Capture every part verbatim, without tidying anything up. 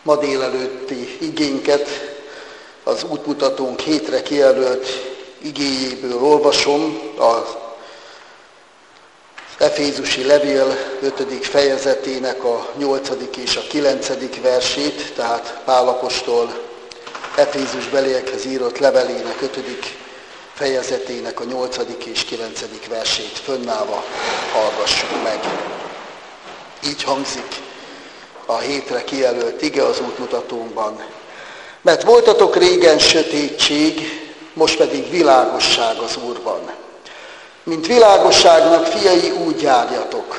Ma délelőtti igénket az útmutatónk hétre kijelölt igéjéből olvasom, az Efézusi levél ötödik fejezetének a nyolcadik és a kilencedik versét, tehát Pál apostol Efézus beliekhez írott levelének ötödik fejezetének a nyolcadik és kilencedik versét fönnállva hallgassuk meg. Így hangzik a hétre kijelölt ige az útmutatónkban. Mert voltatok régen sötétség, most pedig világosság az Úrban. Mint világosságnak fiai, úgy járjatok.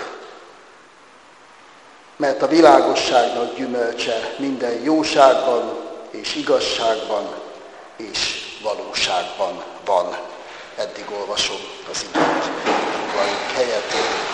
Mert a világosságnak gyümölcse minden jóságban és igazságban és valóságban van. Eddig olvasom az igét. Foglaljunk helyet.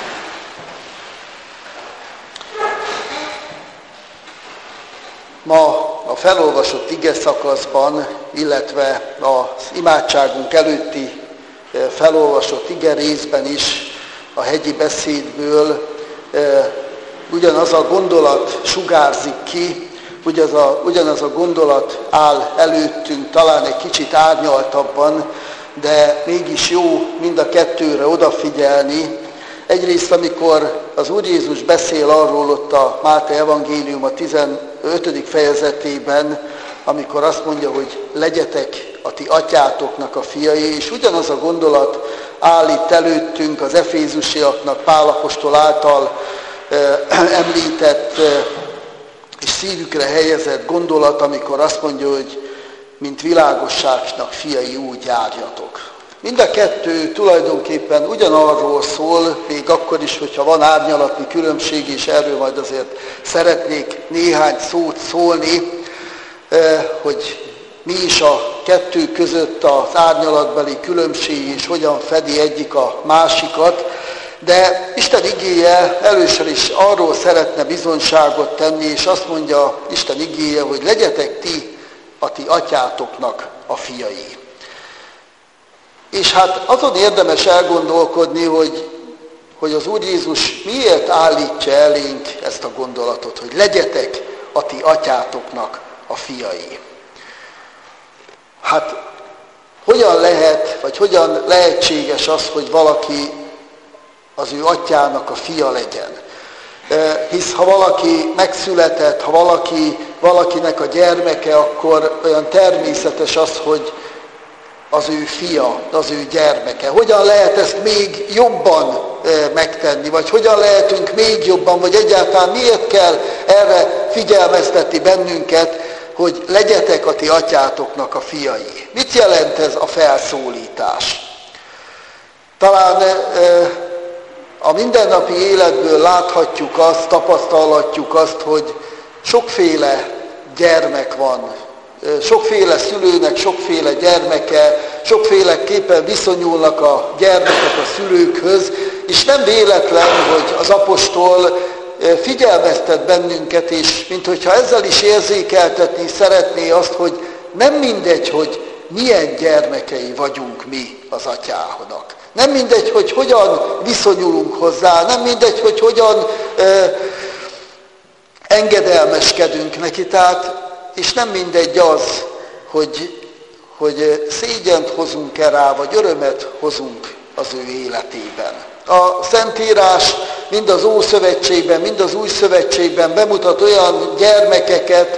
Ma a felolvasott ige szakaszban, illetve az imádságunk előtti felolvasott ige részben is a hegyi beszédből ugyanaz a gondolat sugárzik ki, ugyanaz a, ugyanaz a gondolat áll előttünk, talán egy kicsit árnyaltabban, de mégis jó mind a kettőre odafigyelni. Egyrészt, amikor az Úr Jézus beszél arról ott a Máté evangélium a tizenötödik fejezetében, amikor azt mondja, hogy legyetek a ti atyátoknak a fiai, és ugyanaz a gondolat áll itt előttünk az efézusiaknak Pál apostol által eh, említett eh, és szívükre helyezett gondolat, amikor azt mondja, hogy mint világosságnak fiai, úgy járjatok. Mind a kettő tulajdonképpen ugyanarról szól, még akkor is, hogyha van árnyalatni különbség, és erről majd azért szeretnék néhány szót szólni, hogy mi is a kettő között az árnyalatbeli különbség, és hogyan fedi egyik a másikat. De Isten igéje először is arról szeretne bizonyságot tenni, és azt mondja Isten igéje, hogy legyetek ti a ti atyátoknak a fiai. És hát azon érdemes elgondolkodni, hogy, hogy az Úr Jézus miért állítja elénk ezt a gondolatot, hogy legyetek a ti atyátoknak a fiai. Hát hogyan lehet, vagy hogyan lehetséges az, hogy valaki az ő atyának a fia legyen? Hisz ha valaki megszületett, ha valaki, valakinek a gyermeke, akkor olyan természetes az, hogy az ő fia, az ő gyermeke. Hogyan lehet ezt még jobban megtenni, vagy hogyan lehetünk még jobban, vagy egyáltalán miért kell erre figyelmeztetni bennünket, hogy legyetek a ti atyátoknak a fiai. Mit jelent ez a felszólítás? Talán a mindennapi életből láthatjuk azt, tapasztalhatjuk azt, hogy sokféle gyermek van. Sokféle szülőnek sokféle gyermeke, sokféleképpen viszonyulnak a gyermekek a szülőkhöz, és nem véletlen, hogy az apostol figyelmeztet bennünket, és minthogyha ezzel is érzékeltetni szeretné azt, hogy nem mindegy, hogy milyen gyermekei vagyunk mi az atyának. Nem mindegy, hogy hogyan viszonyulunk hozzá, nem mindegy, hogy hogyan eh, engedelmeskedünk neki, tehát, és nem mindegy az, hogy, hogy szégyent hozunk-e rá, vagy örömet hozunk az ő életében. A Szentírás mind az Ószövetségben, mind az Új Szövetségben bemutat olyan gyermekeket,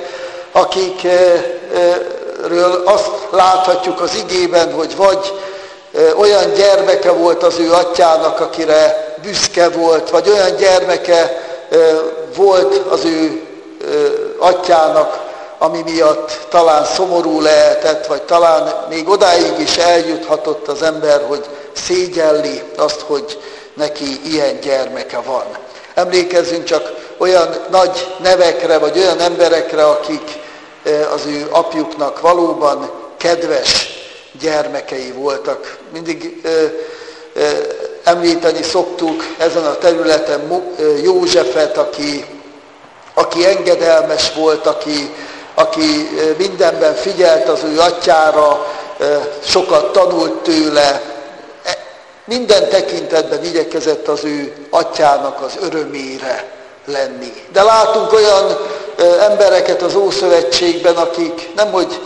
akikről azt láthatjuk az igében, hogy vagy olyan gyermeke volt az ő atyának, akire büszke volt, vagy olyan gyermeke volt az ő atyának, ami miatt talán szomorú lehetett, vagy talán még odáig is eljuthatott az ember, hogy szégyelli azt, hogy neki ilyen gyermeke van. Emlékezzünk csak olyan nagy nevekre, vagy olyan emberekre, akik az ő apjuknak valóban kedves gyermekei voltak. Mindig ö, ö, említeni szoktuk ezen a területen Józsefet, aki, aki engedelmes volt, aki, aki mindenben figyelt az ő atyára, sokat tanult tőle, minden tekintetben igyekezett az ő atyának az örömére lenni. De látunk olyan embereket, embereket az Ószövetségben, akik nemhogy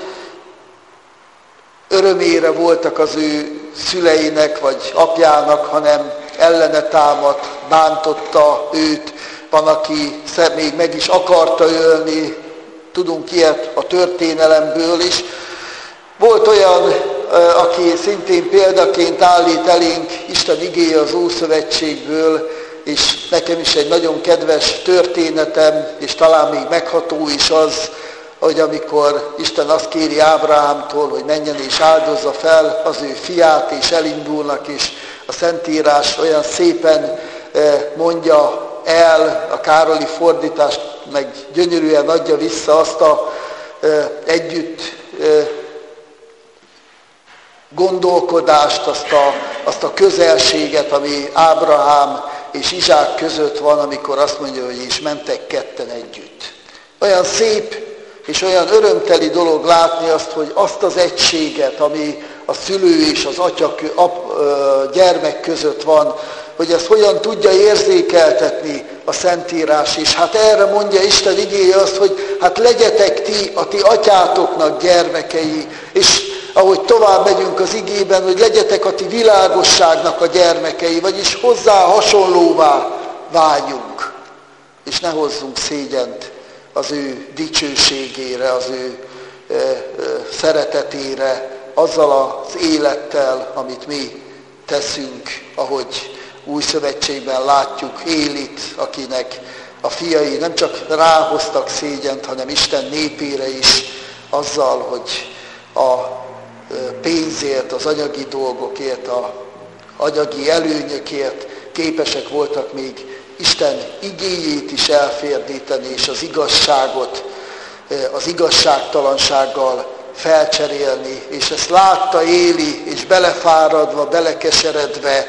örömére voltak az ő szüleinek vagy apjának, hanem ellene támadt, bántotta őt, van, aki még meg is akarta ölni, tudunk ilyet a történelemből is. Volt olyan, aki szintén példaként állít elénk Isten igéje az Ószövetségből, és nekem is egy nagyon kedves történetem, és talán még megható is az, hogy amikor Isten azt kéri Ábrahámtól, hogy menjen és áldozza fel az ő fiát, és elindulnak, és a Szentírás olyan szépen mondja el, a Károli fordítást meg gyönyörűen adja vissza azt a együtt gondolkodást, azt a, azt a közelséget, ami Ábrahám és Izsák között van, amikor azt mondja, hogy is mentek ketten együtt. Olyan szép és olyan örömteli dolog látni azt, hogy azt az egységet, ami a szülő és az atya, ap, gyermek között van, hogy ezt hogyan tudja érzékeltetni a Szentírás is. Hát erre mondja Isten igéje azt, hogy hát legyetek ti a ti atyátoknak gyermekei, és ahogy tovább megyünk az igében, hogy legyetek a ti világosságnak a gyermekei, vagyis hozzá hasonlóvá váljunk, és ne hozzunk szégyent az ő dicsőségére, az ő e, e, szeretetére, azzal az élettel, amit mi teszünk, ahogy Új Szövetségben látjuk Élit, akinek a fiai nem csak ráhoztak szégyent, hanem Isten népére is azzal, hogy a pénzért, az anyagi dolgokért, az anyagi előnyökért képesek voltak még Isten igéjét is elférdíteni, és az igazságot az igazságtalansággal felcserélni. És ezt látta Éli, és belefáradva, belekeseredve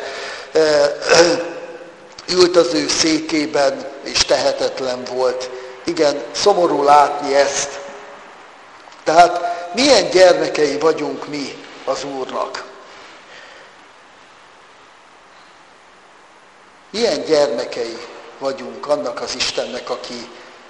ült az ő székében, és tehetetlen volt. Igen, szomorú látni ezt. Tehát milyen gyermekei vagyunk mi az Úrnak? Milyen gyermekei vagyunk annak az Istennek, aki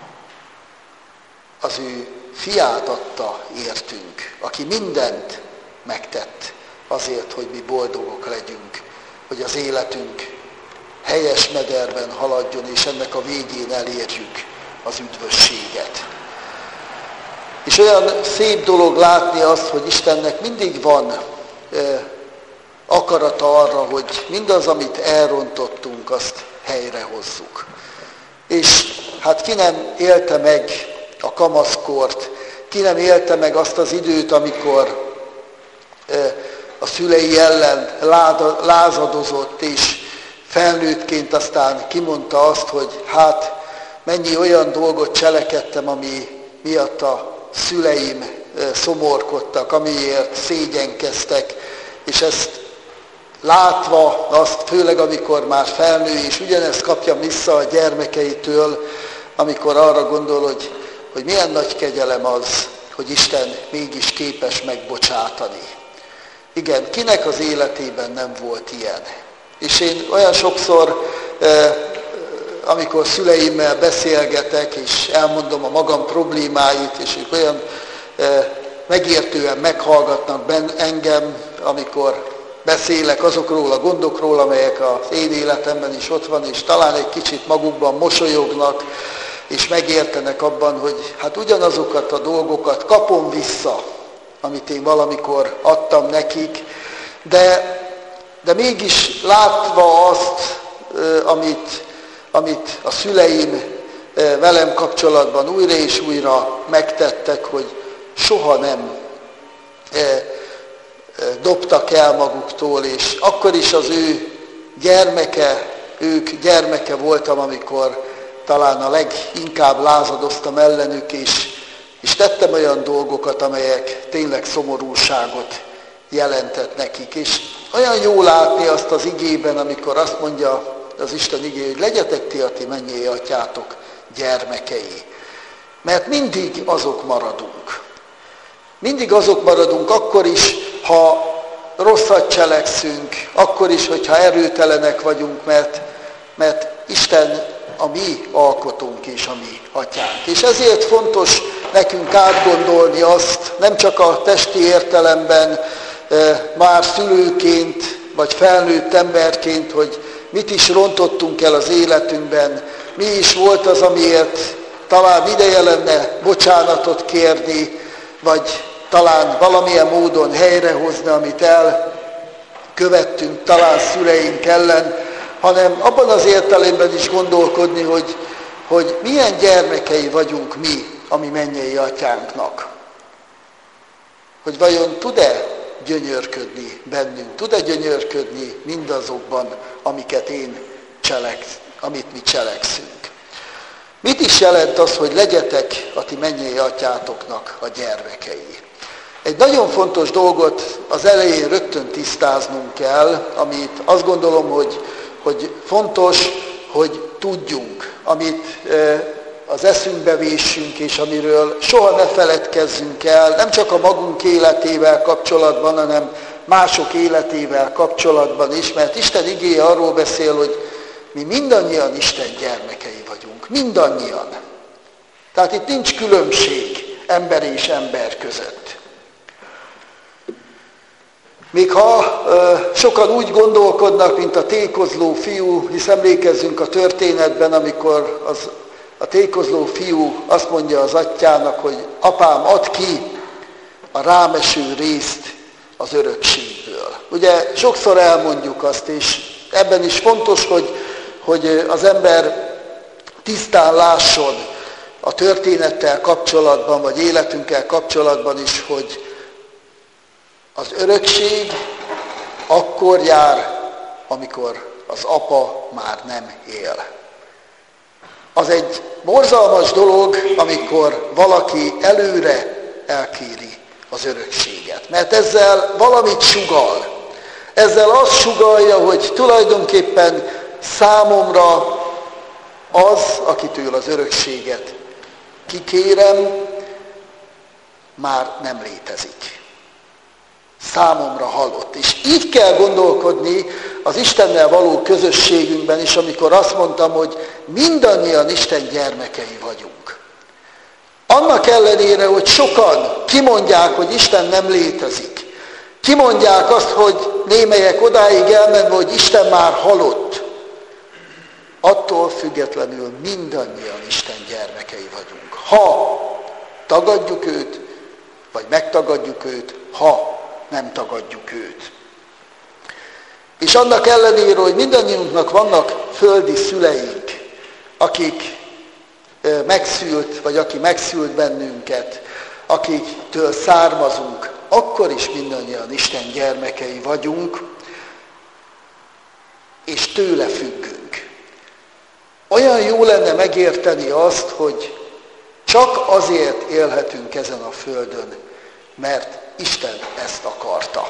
az ő fiát adta értünk, aki mindent megtett azért, hogy mi boldogok legyünk, hogy az életünk helyes mederben haladjon, és ennek a végén elérjük az üdvösséget. És olyan szép dolog látni azt, hogy Istennek mindig van eh, akarata arra, hogy mindaz, amit elrontottunk, azt helyrehozzuk. És hát ki nem élte meg a kamaszkort, ki nem élte meg azt az időt, amikor eh, a szülei ellen láda, lázadozott, és felnőttként aztán kimondta azt, hogy hát mennyi olyan dolgot cselekedtem, ami miatt a szüleim szomorkodtak, amiért szégyenkeztek, és ezt látva azt, főleg amikor már felnő, és ugyanezt kapja vissza a gyermekeitől, amikor arra gondol, hogy, hogy milyen nagy kegyelem az, hogy Isten mégis képes megbocsátani. Igen, kinek az életében nem volt ilyen? És én olyan sokszor, amikor szüleimmel beszélgetek, és elmondom a magam problémáit, és ők olyan megértően meghallgatnak engem, amikor beszélek azokról a gondokról, amelyek az én életemben is ott van, és talán egy kicsit magukban mosolyognak, és megértenek abban, hogy hát ugyanazokat a dolgokat kapom vissza, amit én valamikor adtam nekik, de, de mégis látva azt, amit, amit a szüleim velem kapcsolatban újra és újra megtettek, hogy soha nem dobtak el maguktól, és akkor is az ő gyermeke, ők gyermeke voltam, amikor talán a leginkább lázadoztam ellenük, és, és tettem olyan dolgokat, amelyek tényleg szomorúságot jelentett nekik. És olyan jó látni azt az igében, amikor azt mondja az Isten igé, hogy legyetek ti a ti mennyei atyátok gyermekei. Mert mindig azok maradunk. Mindig azok maradunk, akkor is, ha rosszat cselekszünk, akkor is, hogyha erőtelenek vagyunk, mert, mert Isten a mi alkotónk és a mi atyánk. És ezért fontos nekünk átgondolni azt, nem csak a testi értelemben, már szülőként, vagy felnőtt emberként, hogy mit is rontottunk el az életünkben, mi is volt az, amiért talán ideje lenne bocsánatot kérni, vagy talán valamilyen módon helyrehozni, amit elkövettünk talán szüleink ellen, hanem abban az értelemben is gondolkodni, hogy, hogy milyen gyermekei vagyunk mi a mi mennyei atyánknak. Hogy vajon tud-e gyönyörködni bennünk, tud-e gyönyörködni mindazokban, amiket én cselek, amit mi cselekszünk. Mit is jelent az, hogy legyetek a ti mennyei atyátoknak a gyermekei? Egy nagyon fontos dolgot az elején rögtön tisztáznunk kell, amit azt gondolom, hogy, hogy fontos, hogy tudjunk, amit az eszünkbe véssünk, és amiről soha ne feledkezzünk el, nem csak a magunk életével kapcsolatban, hanem mások életével kapcsolatban is, mert Isten igéje arról beszél, hogy mi mindannyian Isten gyermekei vagyunk, mindannyian. Tehát itt nincs különbség ember és ember között. Még ha ö, sokan úgy gondolkodnak, mint a tékozló fiú, hisz emlékezzünk a történetben, amikor az, a tékozló fiú azt mondja az atyának, hogy apám, add ki a rám eső részt az örökségből. Ugye sokszor elmondjuk azt, és ebben is fontos, hogy, hogy az ember tisztán lásson a történettel kapcsolatban, vagy életünkkel kapcsolatban is, hogy az örökség akkor jár, amikor az apa már nem él. Az egy borzalmas dolog, amikor valaki előre elkéri az örökséget. Mert ezzel valamit sugall. Ezzel azt sugallja, hogy tulajdonképpen számomra az, akitől az örökséget kikérem, már nem létezik. Számomra halott. És így kell gondolkodni az Istennel való közösségünkben is, amikor azt mondtam, hogy mindannyian Isten gyermekei vagyunk. Annak ellenére, hogy sokan kimondják, hogy Isten nem létezik. Kimondják azt, hogy némelyek odáig elmenve, hogy Isten már halott. Attól függetlenül mindannyian Isten gyermekei vagyunk. Ha tagadjuk őt, vagy megtagadjuk őt, ha nem tagadjuk őt. És annak ellenére, hogy mindannyiunknak vannak földi szüleink, akik megszült, vagy aki megszült bennünket, akiktől származunk, akkor is mindannyian Isten gyermekei vagyunk, és tőle függünk. Olyan jó lenne megérteni azt, hogy csak azért élhetünk ezen a földön, mert Isten ezt akarta.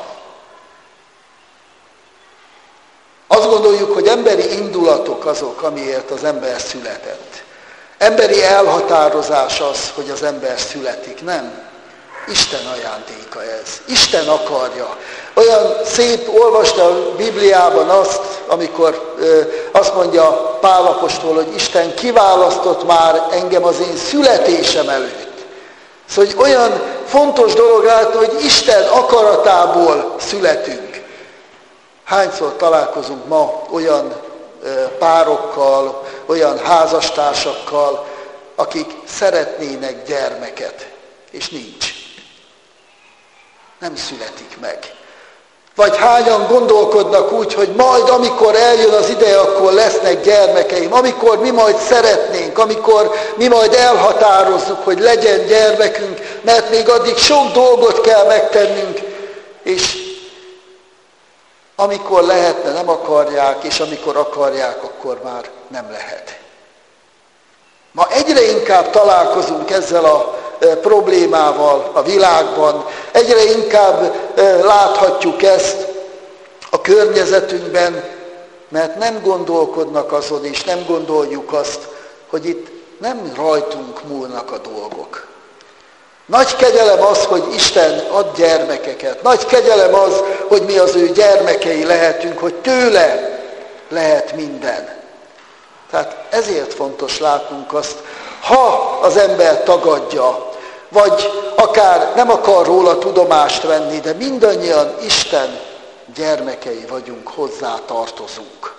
Azt gondoljuk, hogy emberi indulatok azok, amiért az ember született. Emberi elhatározás az, hogy az ember születik. Nem. Isten ajándéka ez. Isten akarja. Olyan szép, olvasta a Bibliában azt, amikor ö, azt mondja Pál apostol, hogy Isten kiválasztott már engem az én születésem előtt. Szóval hogy olyan fontos dolog látni, hogy Isten akaratából születünk. Hányszor találkozunk ma olyan párokkal, olyan házastársakkal, akik szeretnének gyermeket, és nincs. Nem születik meg. Vagy hányan gondolkodnak úgy, hogy majd amikor eljön az ideje, akkor lesznek gyermekeim, amikor mi majd szeretnénk, amikor mi majd elhatározzuk, hogy legyen gyermekünk, mert még addig sok dolgot kell megtennünk, és amikor lehetne, nem akarják, és amikor akarják, akkor már nem lehet. Ma egyre inkább találkozunk ezzel a problémával a világban, egyre inkább láthatjuk ezt a környezetünkben, mert nem gondolkodnak azon, és nem gondoljuk azt, hogy itt nem rajtunk múlnak a dolgok. Nagy kegyelem az, hogy Isten ad gyermekeket. Nagy kegyelem az, hogy mi az ő gyermekei lehetünk, hogy tőle lehet minden. Tehát ezért fontos látnunk azt, ha az ember tagadja, vagy akár nem akar róla tudomást venni, de mindannyian Isten gyermekei vagyunk, hozzá tartozunk.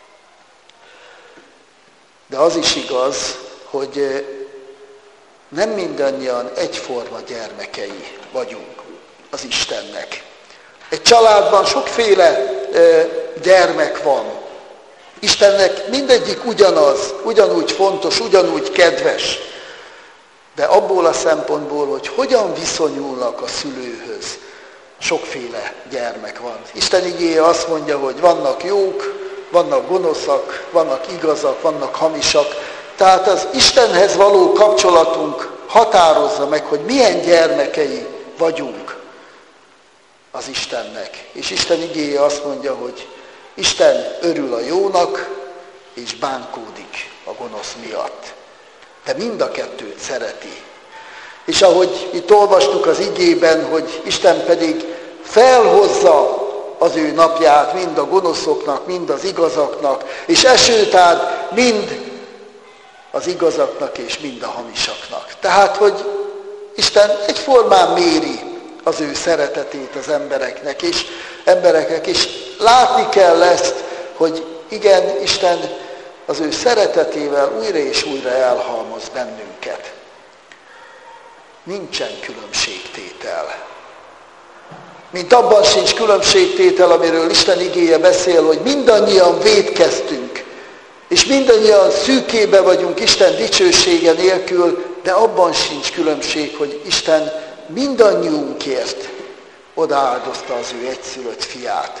De az is igaz, hogy nem mindannyian egyforma gyermekei vagyunk az Istennek. Egy családban sokféle gyermek van. Istennek mindegyik ugyanaz, ugyanúgy fontos, ugyanúgy kedves. De abból a szempontból, hogy hogyan viszonyulnak a szülőhöz, sokféle gyermek van. Isten igéje azt mondja, hogy vannak jók, vannak gonoszak, vannak igazak, vannak hamisak. Tehát az Istenhez való kapcsolatunk határozza meg, hogy milyen gyermekei vagyunk az Istennek. És Isten igéje azt mondja, hogy Isten örül a jónak, és bánkódik a gonosz miatt. De mind a kettőt szereti. És ahogy itt olvastuk az igében, hogy Isten pedig felhozza az ő napját mind a gonoszoknak, mind az igazaknak, és esőt ad mind az igazaknak és mind a hamisaknak. Tehát, hogy Isten egyformán méri az ő szeretetét az embereknek, és embereknek, és látni kell ezt, hogy igen, Isten az ő szeretetével újra és újra elhalmoz bennünket. Nincsen különbségtétel. Mint abban sincs különbségtétel, amiről Isten igéje beszél, hogy mindannyian vétkeztünk, és mindannyian szűkébe vagyunk Isten dicsősége nélkül, de abban sincs különbség, hogy Isten mindannyiunkért odaáldozta az ő egyszülött fiát.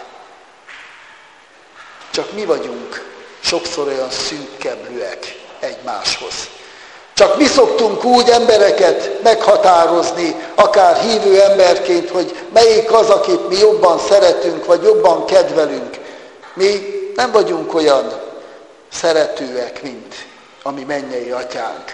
Csak mi vagyunk sokszor olyan szűkkeblőek egymáshoz. Csak mi szoktunk úgy embereket meghatározni, akár hívő emberként, hogy melyik az, akit mi jobban szeretünk, vagy jobban kedvelünk. Mi nem vagyunk olyan szeretőek, mint a mi mennyei atyánk.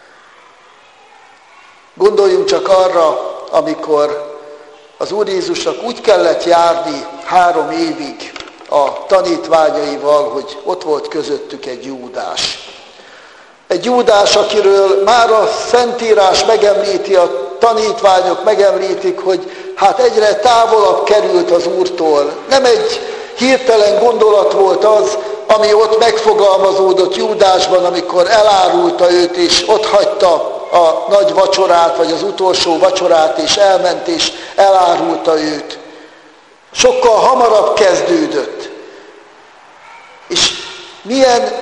Gondoljunk csak arra, amikor az Úr Jézusnak úgy kellett járni három évig a tanítványaival, hogy ott volt közöttük egy Júdás. Egy Júdás, akiről már a Szentírás megemlíti, a tanítványok megemlítik, hogy hát egyre távolabb került az Úrtól. Nem egy hirtelen gondolat volt az, ami ott megfogalmazódott Júdásban, amikor elárulta őt, és ott hagyta a nagy vacsorát, vagy az utolsó vacsorát, és elment, és elárulta őt. Sokkal hamarabb kezdődött. És milyen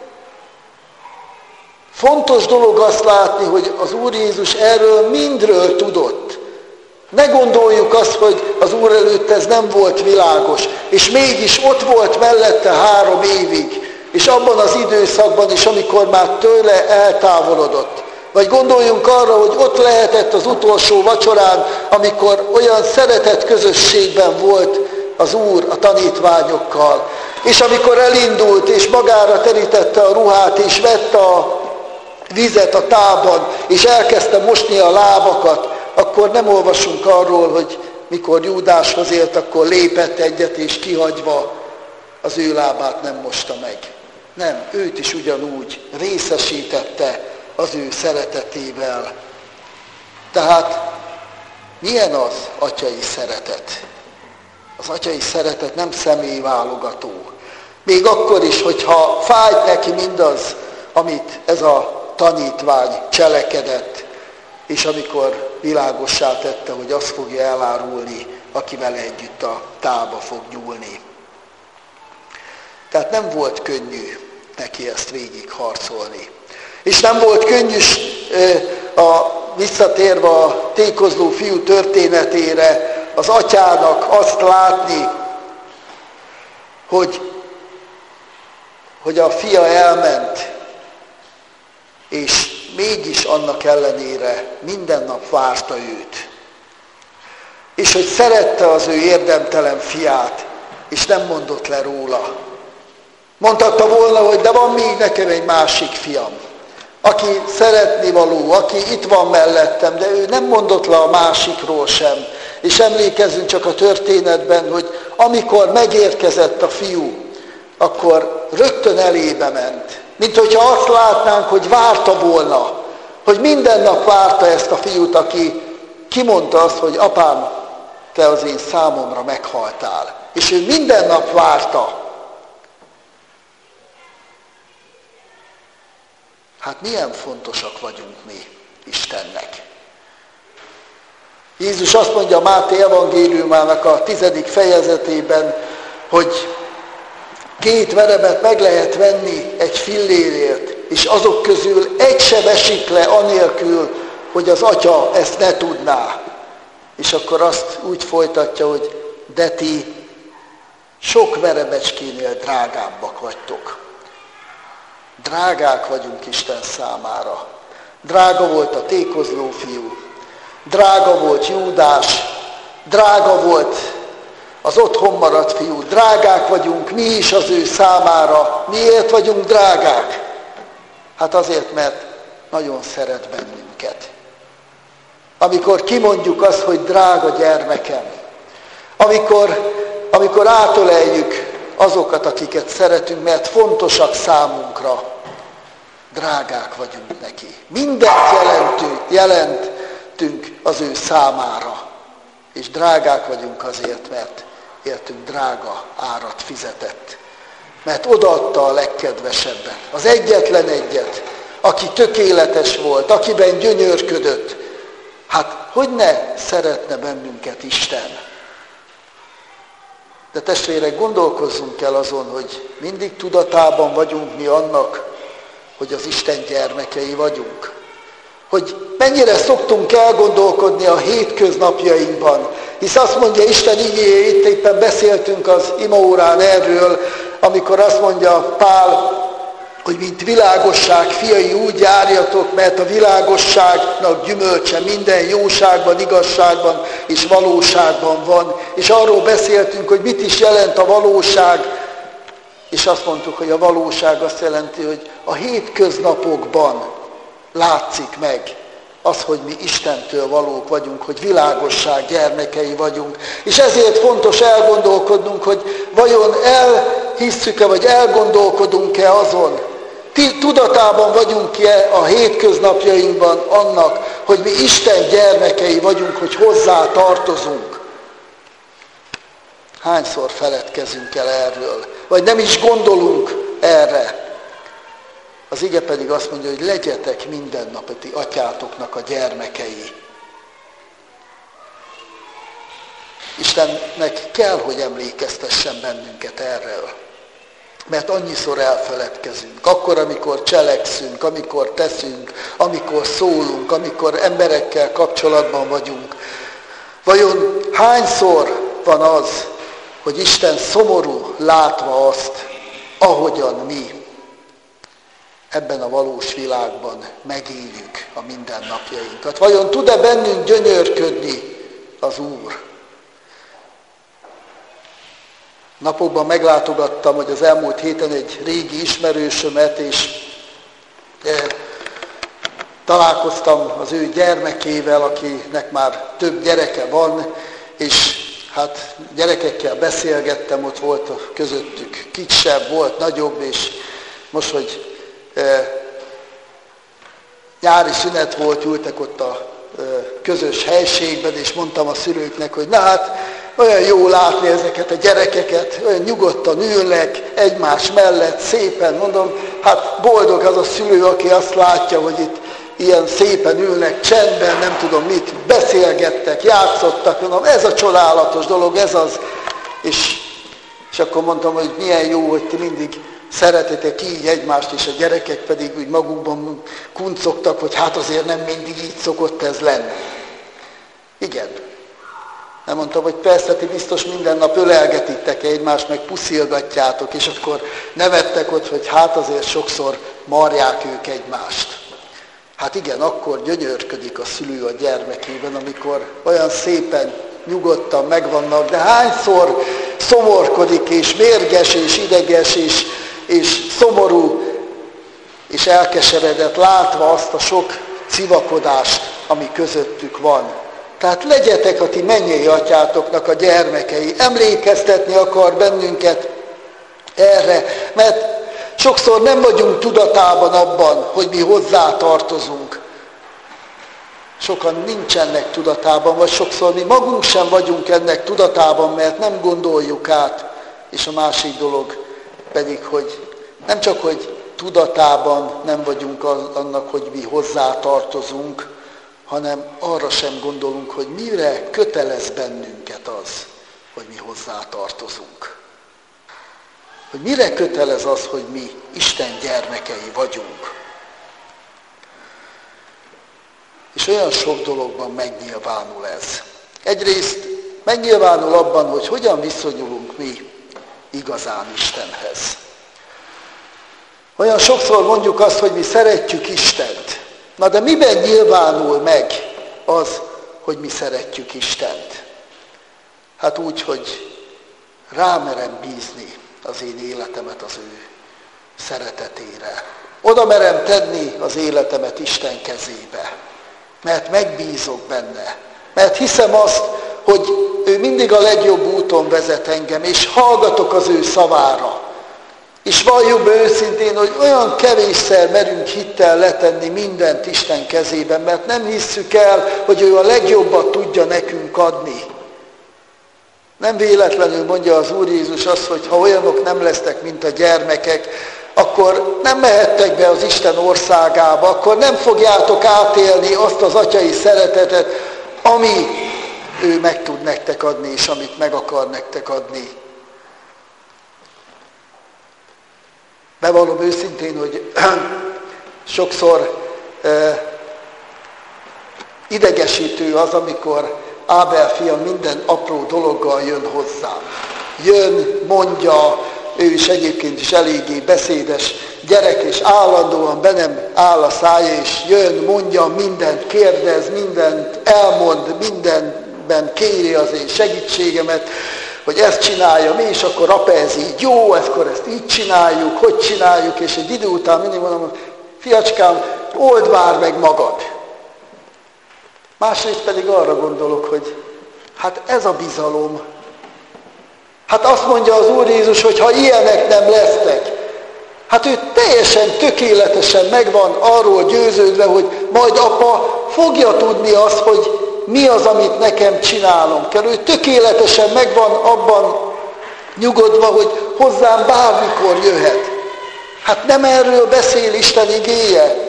fontos dolog azt látni, hogy az Úr Jézus erről mindről tudott. Ne gondoljuk azt, hogy az Úr előtt ez nem volt világos, és mégis ott volt mellette három évig, és abban az időszakban is, amikor már tőle eltávolodott. Vagy gondoljunk arra, hogy ott lehetett az utolsó vacsorán, amikor olyan szeretett közösségben volt az Úr a tanítványokkal. És amikor elindult, és magára terítette a ruhát, és vette a vizet a tában, és elkezdte mosni a lábakat, akkor nem olvasunk arról, hogy mikor Júdáshoz élt, akkor lépett egyet, és kihagyva az ő lábát nem mosta meg. Nem, őt is ugyanúgy részesítette az ő szeretetével. Tehát milyen az atyai szeretet? Az atyai szeretet nem személyválogató. Még akkor is, hogyha fájt neki mindaz, amit ez a tanítvány cselekedett, és amikor világossá tette, hogy azt fogja elárulni, aki vele együtt a tálba fog nyúlni. Tehát nem volt könnyű neki ezt végig harcolni. És nem volt könnyű, a, visszatérve a tékozló fiú történetére, az atyának azt látni, hogy, hogy a fia elment, és mégis annak ellenére minden nap várta őt. És hogy szerette az ő érdemtelen fiát, és nem mondott le róla. Mondhatta volna, hogy de van még nekem egy másik fiam, aki szeretnivaló, aki itt van mellettem, de ő nem mondott le a másikról sem. És emlékezzünk csak a történetben, hogy amikor megérkezett a fiú, akkor rögtön elébe ment, Mint hogyha azt látnánk, hogy várta volna, hogy minden nap várta ezt a fiút, aki kimondta azt, hogy apám, te az én számomra meghaltál. És ő minden nap várta. Hát milyen fontosak vagyunk mi Istennek. Jézus azt mondja a Máté evangéliumának a tizedik fejezetében, hogy két verebet meg lehet venni egy fillérért, és azok közül egy sem esik le anélkül, hogy az atya ezt ne tudná. És akkor azt úgy folytatja, hogy de ti sok verebecskénél drágábbak vagytok. Drágák vagyunk Isten számára. Drága volt a tékozló fiú, drága volt Júdás, drága volt az otthon maradt fiú, drágák vagyunk mi is az ő számára. Miért vagyunk drágák? Hát azért, mert nagyon szeret bennünket. Amikor kimondjuk azt, hogy drága gyermekem, amikor, amikor átöleljük azokat, akiket szeretünk, mert fontosak számunkra, drágák vagyunk neki. Mindent jelentünk, jelentünk az ő számára. És drágák vagyunk azért, mert értünk drága árat fizetett. Mert odaadta a legkedvesebbet, az egyetlen egyet, aki tökéletes volt, akiben gyönyörködött. Hát hogy ne szeretne bennünket Isten? De testvérek, gondolkozzunk el azon, hogy mindig tudatában vagyunk mi annak, hogy az Isten gyermekei vagyunk. Hogy mennyire szoktunk elgondolkodni a hétköznapjainkban. Hisz azt mondja Isten igéje, itt éppen beszéltünk az imaórán erről, amikor azt mondja Pál, hogy mint világosság fiai úgy járjatok, mert a világosságnak gyümölcse minden jóságban, igazságban és valóságban van. És arról beszéltünk, hogy mit is jelent a valóság, és azt mondtuk, hogy a valóság azt jelenti, hogy a hétköznapokban látszik meg az, hogy mi Istentől valók vagyunk, hogy világosság gyermekei vagyunk. És ezért fontos elgondolkodnunk, hogy vajon elhisszük-e, vagy elgondolkodunk-e azon, tudatában vagyunk-e a hétköznapjainkban annak, hogy mi Isten gyermekei vagyunk, hogy hozzá tartozunk. Hányszor feledkezünk el erről, vagy nem is gondolunk erre. Az ige pedig azt mondja, hogy legyetek mindennapi atyátoknak a gyermekei. Istennek kell, hogy emlékeztessen bennünket erről. Mert annyiszor elfeledkezünk. Akkor, amikor cselekszünk, amikor teszünk, amikor szólunk, amikor emberekkel kapcsolatban vagyunk. Vajon hányszor van az, hogy Isten szomorú látva azt, ahogyan mi ebben a valós világban megéljük a mindennapjainkat? Vajon tud-e bennünk gyönyörködni az Úr? Napokban meglátogattam, hogy az elmúlt héten egy régi ismerősömet, és e, találkoztam az ő gyermekével, akinek már több gyereke van, és hát gyerekekkel beszélgettem, ott volt közöttük kisebb, volt nagyobb, és most, hogy e, nyári szünet volt, ültek ott a e, közös helységben, és mondtam a szülőknek, hogy na hát, olyan jó látni ezeket a gyerekeket, olyan nyugodtan ülnek egymás mellett, szépen, mondom, hát boldog az a szülő, aki azt látja, hogy itt ilyen szépen ülnek, csendben, nem tudom mit, beszélgettek, játszottak, mondom, ez a csodálatos dolog, ez az. És, és akkor mondtam, hogy milyen jó, hogy ti mindig szeretitek így egymást, és a gyerekek pedig úgy magukban kuncogtak, hogy hát azért nem mindig így szokott ez lenni. Igen. Nem mondtam, hogy persze, ti biztos minden nap ölelgetitek egymást, meg puszilgatjátok, és akkor nevettek ott, hogy hát azért sokszor marják ők egymást. Hát igen, akkor gyönyörködik a szülő a gyermekében, amikor olyan szépen, nyugodtan megvannak, de hányszor szomorkodik, és mérges, és ideges, és, és szomorú, és elkeseredett, látva azt a sok civakodást, ami közöttük van. Tehát legyetek a ti mennyei atyátoknak a gyermekei. Emlékeztetni akar bennünket erre, mert sokszor nem vagyunk tudatában abban, hogy mi hozzá tartozunk. Sokan nincsenek tudatában, vagy sokszor mi magunk sem vagyunk ennek tudatában, mert nem gondoljuk át. És a másik dolog pedig, hogy nem csak, hogy tudatában nem vagyunk annak, hogy mi hozzá tartozunk, hanem arra sem gondolunk, hogy mire kötelez bennünket az, hogy mi hozzá tartozunk. Hogy mire kötelez az, hogy mi Isten gyermekei vagyunk. És olyan sok dologban megnyilvánul ez. Egyrészt megnyilvánul abban, hogy hogyan viszonyulunk mi igazán Istenhez. Olyan sokszor mondjuk azt, hogy mi szeretjük Istent. Na de miben nyilvánul meg az, hogy mi szeretjük Istent? Hát úgy, hogy rámerem bízni az én életemet az ő szeretetére. Oda merem tenni az életemet Isten kezébe, mert megbízok benne. Mert hiszem azt, hogy ő mindig a legjobb úton vezet engem, és hallgatok az ő szavára. És valljuk be őszintén, hogy olyan kevésszer merünk hittel letenni mindent Isten kezében, mert nem hisszük el, hogy ő a legjobbat tudja nekünk adni. Nem véletlenül mondja az Úr Jézus azt, hogy ha olyanok nem lesznek, mint a gyermekek, akkor nem mehettek be az Isten országába, akkor nem fogjátok átélni azt az atyai szeretetet, ami ő meg tud nektek adni, és amit meg akar nektek adni. Bevallom őszintén, hogy sokszor eh, idegesítő az, amikor Ábel fia minden apró dologgal jön hozzám. Jön, mondja, ő is egyébként is eléggé beszédes gyerek, és állandóan be nem áll a szája, és jön, mondja, mindent kérdez, mindent elmond, mindenben kéri az én segítségemet, hogy ezt csináljam, és akkor apa, ez így jó, akkor ezt így csináljuk, hogy csináljuk, és egy idő után mindig mondom, hogy fiacskám, old már meg magad. Másrészt pedig arra gondolok, hogy hát ez a bizalom. Hát azt mondja az Úr Jézus, hogy ha ilyenek nem lesznek, hát ő teljesen tökéletesen meg van arról győződve, hogy majd apa fogja tudni azt, hogy mi az, amit nekem csinálnom kell. Ő tökéletesen meg van abban nyugodva, hogy hozzám bármikor jöhet. Hát nem erről beszél Isten igéje.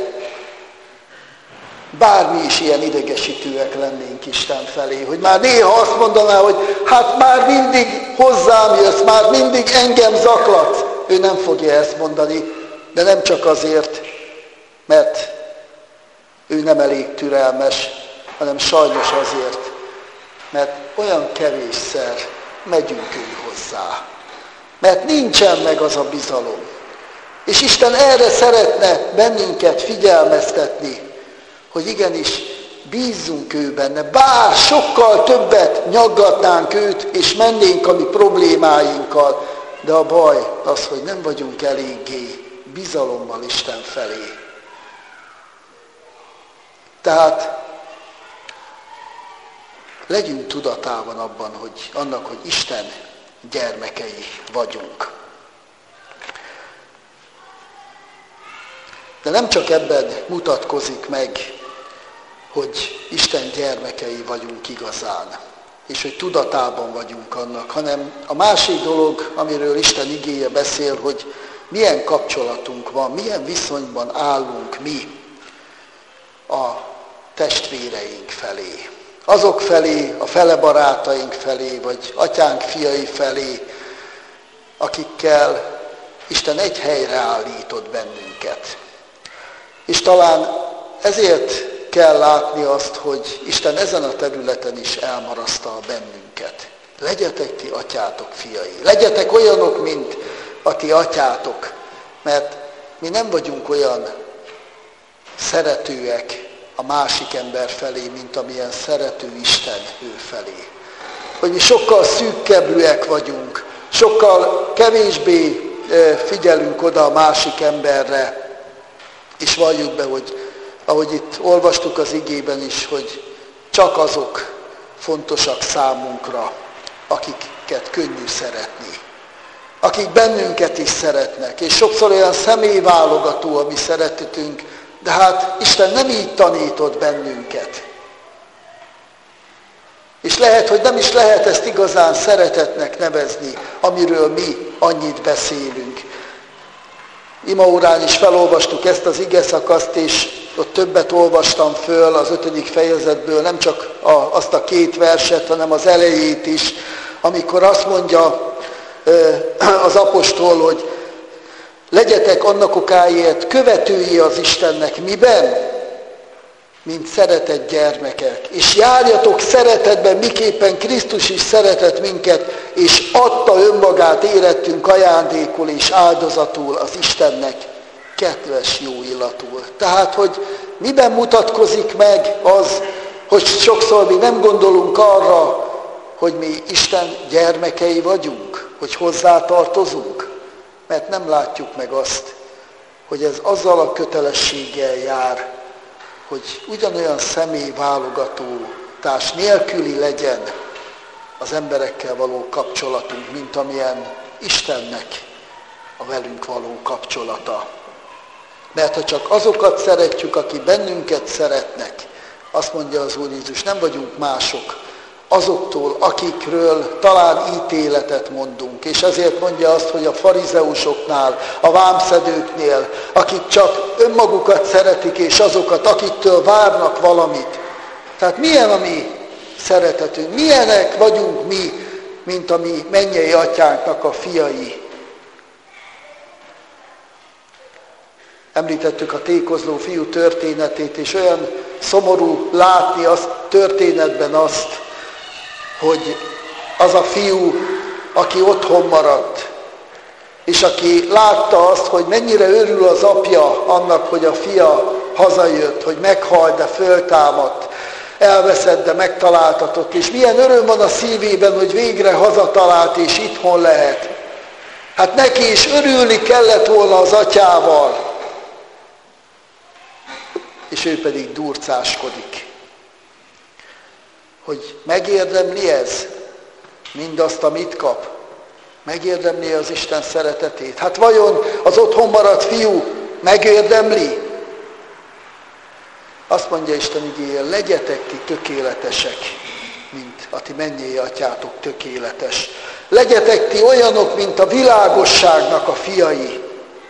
Bármi is ilyen idegesítőek lennénk Isten felé, hogy már néha azt mondaná, hogy hát már mindig hozzám jössz, már mindig engem zaklatsz. Ő nem fogja ezt mondani, de nem csak azért, mert ő nem elég türelmes, hanem sajnos azért, mert olyan kevésszer megyünk ő hozzá. Mert nincsen meg az a bizalom. És Isten erre szeretne bennünket figyelmeztetni, hogy igenis bízzunk ő benne, bár sokkal többet nyaggatnánk őt, és mennénk a mi problémáinkkal, de a baj az, hogy nem vagyunk eléggé bizalommal Isten felé. Tehát legyünk tudatában abban, hogy annak, hogy Isten gyermekei vagyunk. De nem csak ebben mutatkozik meg, hogy Isten gyermekei vagyunk igazán, és hogy tudatában vagyunk annak, hanem a másik dolog, amiről Isten igéje beszél, hogy milyen kapcsolatunk van, milyen viszonyban állunk mi a testvéreink felé. Azok felé, a fele barátaink felé, vagy atyánk fiai felé, akikkel Isten egy helyre állított bennünket. És talán ezért kell látni azt, hogy Isten ezen a területen is elmarasztal bennünket. Legyetek ti atyátok fiai, legyetek olyanok, mint a ti atyátok, mert mi nem vagyunk olyan szeretőek a másik ember felé, mint amilyen szerető Isten ő felé. Hogy mi sokkal szűkkebbűek vagyunk, sokkal kevésbé figyelünk oda a másik emberre, és valljuk be, hogy ahogy itt olvastuk az igében is, hogy csak azok fontosak számunkra, akiket könnyű szeretni. akik bennünket is szeretnek, és sokszor olyan személyválogató a mi szeretetünk, de hát Isten nem így tanított bennünket. És lehet, hogy nem is lehet ezt igazán szeretetnek nevezni, amiről mi annyit beszélünk. Imaórán is felolvastuk ezt az igeszakaszt, és ott többet olvastam föl az ötödik fejezetből, nem csak a, azt a két verset, hanem az elejét is, amikor azt mondja az apostol, hogy legyetek annak okáért követői az Istennek miben? Mint szeretett gyermekek. És járjatok szeretetben, miképpen Krisztus is szeretett minket, és adta önmagát érettünk ajándékul és áldozatul az Istennek kedves jó illatul. Tehát, hogy miben mutatkozik meg az, hogy sokszor mi nem gondolunk arra, hogy mi Isten gyermekei vagyunk, hogy hozzátartozunk, mert nem látjuk meg azt, hogy ez azzal a kötelességgel jár, hogy ugyanolyan személyválogatás nélküli legyen az emberekkel való kapcsolatunk, mint amilyen Istennek a velünk való kapcsolata. Mert ha csak azokat szeretjük, akik bennünket szeretnek, azt mondja az Úr Jézus, nem vagyunk mások azoktól, akikről talán ítéletet mondunk. És ezért mondja azt, hogy a farizeusoknál, a vámszedőknél, akik csak önmagukat szeretik, és azokat, akiktől várnak valamit. Tehát milyen a mi szeretetünk? Milyenek vagyunk mi, mint a mi mennyei atyánknak a fiai? Említettük a tékozló fiú történetét, és olyan szomorú látni azt történetben azt, hogy az a fiú, aki otthon maradt, és aki látta azt, hogy mennyire örül az apja annak, hogy a fia hazajött, hogy meghalt, de föltámadt, elveszett, de megtaláltatott, és milyen öröm van a szívében, hogy végre hazatalált, és itthon lehet. Hát neki is örülni kellett volna az atyával, és ő pedig durcáskodik. Hogy megérdemli ez mindazt, amit kap? Megérdemli az Isten szeretetét? Hát vajon az otthon maradt fiú megérdemli? Azt mondja Isten igéje, legyetek ti tökéletesek, mint a ti mennyei atyátok tökéletes. Legyetek ti olyanok, mint a világosságnak a fiai.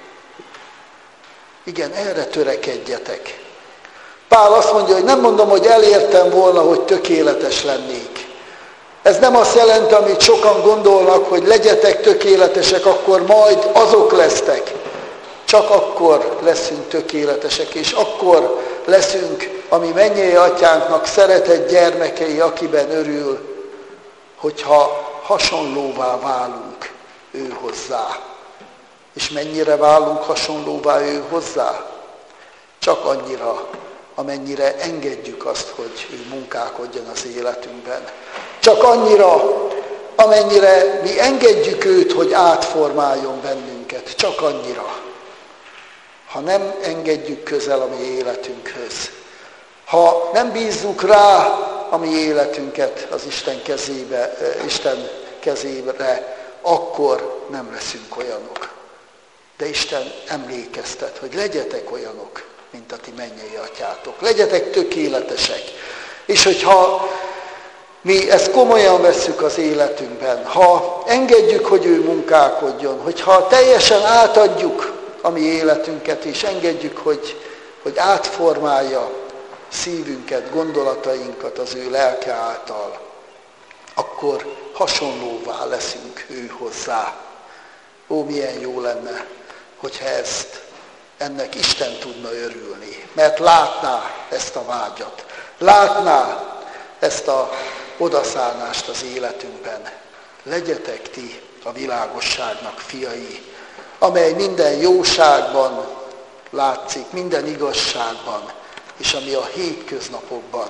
Igen, erre törekedjetek. Pál azt mondja, hogy nem mondom, hogy elértem volna, hogy tökéletes lennék. Ez nem azt jelenti, amit sokan gondolnak, hogy legyetek tökéletesek, akkor majd azok lesztek. Csak akkor leszünk tökéletesek, és akkor leszünk a mi mennyei atyánknak szeretett gyermekei, akiben örül, hogyha hasonlóvá válunk ő hozzá. És mennyire válunk hasonlóvá ő hozzá? Csak annyira, amennyire engedjük azt, hogy ő munkálkodjon az életünkben. Csak annyira, amennyire mi engedjük őt, hogy átformáljon bennünket. Csak annyira. Ha nem engedjük közel a mi életünkhöz, ha nem bízzuk rá a mi életünket az Isten kezébe, Isten kezére, akkor nem leszünk olyanok. De Isten emlékeztet, hogy legyetek olyanok, mint a ti mennyei atyátok. Legyetek tökéletesek. És hogyha mi ezt komolyan vesszük az életünkben, ha engedjük, hogy ő munkálkodjon, hogyha teljesen átadjuk a mi életünket, és engedjük, hogy, hogy átformálja szívünket, gondolatainkat az ő lelke által, akkor hasonlóvá leszünk ő hozzá. Ó, milyen jó lenne, hogyha ezt, ennek Isten tudna örülni, mert látná ezt a vágyat, látná ezt a odaszállást az életünkben. Legyetek ti a világosságnak fiai, amely minden jóságban látszik, minden igazságban, és ami a hétköznapokban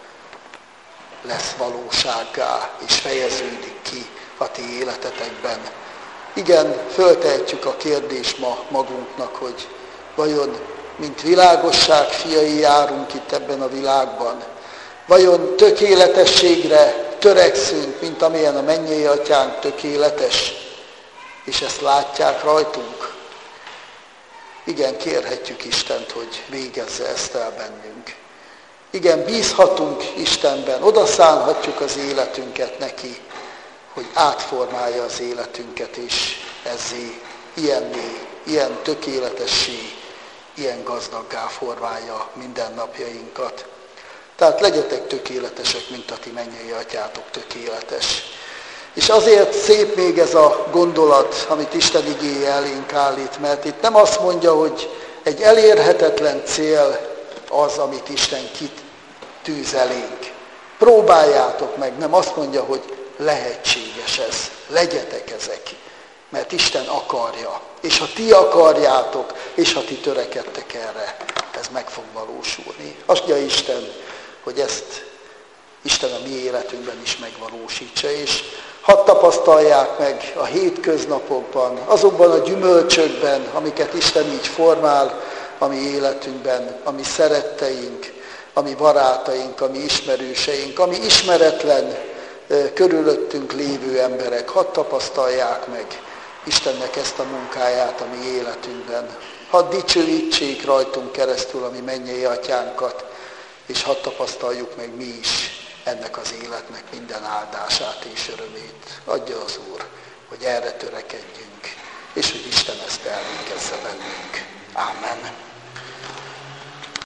lesz valósággá, és fejeződik ki a ti életetekben. Igen, föltehetjük a kérdést ma magunknak, hogy vajon, mint világosság fiai járunk itt ebben a világban, vajon tökéletességre törekszünk, mint amilyen a mennyei atyánk tökéletes? és ezt látják rajtunk? Igen, kérhetjük Istent, hogy végezze ezt el bennünk. Igen, bízhatunk Istenben, odaszánhatjuk az életünket neki, hogy átformálja az életünket, és ezzé ilyenné, ilyen tökéletessé, ilyen gazdaggá formálja mindennapjainkat. Tehát legyetek tökéletesek, mint a ti mennyei atyátok tökéletes. És azért szép még ez a gondolat, amit Isten igéje elénk állít, mert itt nem azt mondja, hogy egy elérhetetlen cél az, amit Isten kitűz elénk. Próbáljátok meg, nem azt mondja, hogy lehetséges ez, legyetek ezek, mert Isten akarja. És ha ti akarjátok, és ha ti törekedtek erre, ez meg fog valósulni. Azt mondja Isten, hogy ezt Isten a mi életünkben is megvalósítsa, és hadd tapasztalják meg a hétköznapokban, azokban a gyümölcsökben, amiket Isten így formál a mi életünkben, a mi szeretteink, a mi barátaink, a mi ismerőseink, a mi ismeretlen körülöttünk lévő emberek. Hadd tapasztalják meg Istennek ezt a munkáját a mi életünkben. Hadd dicsőítsék rajtunk keresztül a mi mennyei atyánkat, és hadd tapasztaljuk meg mi is ennek az életnek minden áldását és örömét. Adja az Úr, hogy erre törekedjünk, és hogy Isten ezt elvégezze bennünk. Ámen.